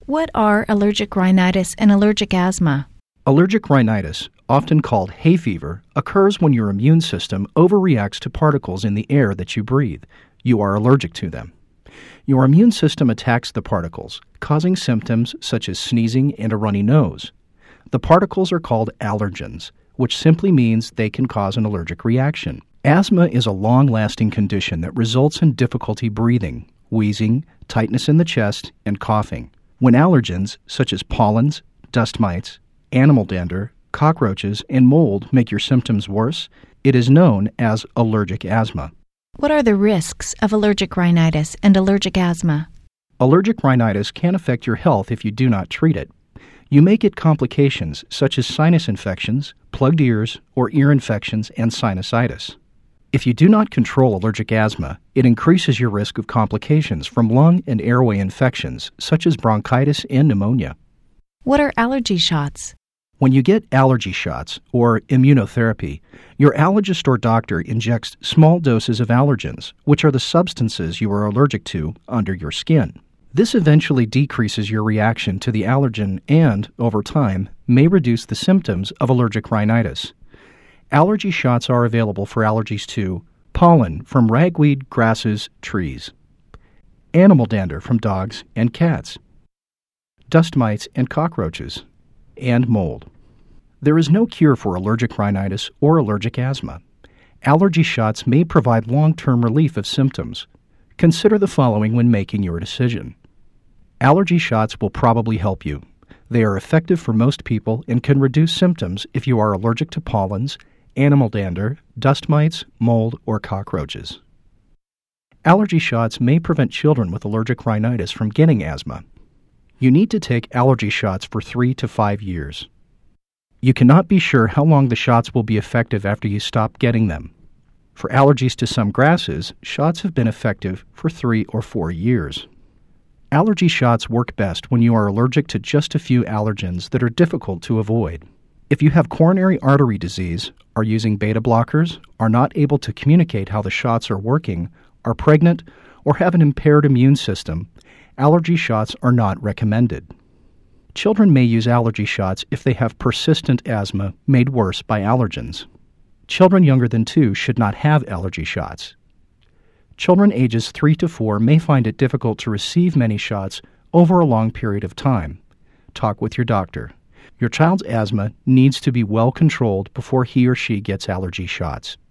What are allergic rhinitis and allergic asthma? Allergic rhinitis, often called hay fever, occurs when your immune system overreacts to particles in the air that you breathe. You are allergic to them. Your immune system attacks the particles, causing symptoms such as sneezing and a runny nose. The particles are called allergens, which simply means they can cause an allergic reaction. Asthma is a long-lasting condition that results in difficulty breathing, wheezing, tightness in the chest, and coughing. When allergens, such as pollens, dust mites, animal dander, cockroaches, and mold make your symptoms worse, it is known as allergic asthma. What are the risks of allergic rhinitis and allergic asthma? Allergic rhinitis can affect your health if you do not treat it. You may get complications such as sinus infections, plugged ears, or ear infections and sinusitis. If you do not control allergic asthma, it increases your risk of complications from lung and airway infections such as bronchitis and pneumonia. What are allergy shots? When you get allergy shots or immunotherapy, your allergist or doctor injects small doses of allergens, which are the substances you are allergic to, under your skin. This eventually decreases your reaction to the allergen and, over time, may reduce the symptoms of allergic rhinitis. Allergy shots are available for allergies to pollen from ragweed, grasses, trees, animal dander from dogs and cats, dust mites and cockroaches, and mold. There is no cure for allergic rhinitis or allergic asthma. Allergy shots may provide long-term relief of symptoms. Consider the following when making your decision. Allergy shots will probably help you. They are effective for most people and can reduce symptoms if you are allergic to pollens, animal dander, dust mites, mold, or cockroaches. Allergy shots may prevent children with allergic rhinitis from getting asthma. You need to take allergy shots for 3 to 5 years. You cannot be sure how long the shots will be effective after you stop getting them. For allergies to some grasses, shots have been effective for 3 or 4 years. Allergy shots work best when you are allergic to just a few allergens that are difficult to avoid. If you have coronary artery disease, are using beta blockers, are not able to communicate how the shots are working, are pregnant, or have an impaired immune system, allergy shots are not recommended. Children may use allergy shots if they have persistent asthma made worse by allergens. Children younger than 2 should not have allergy shots. Children ages 3 to 4 may find it difficult to receive many shots over a long period of time. Talk with your doctor. Your child's asthma needs to be well controlled before he or she gets allergy shots.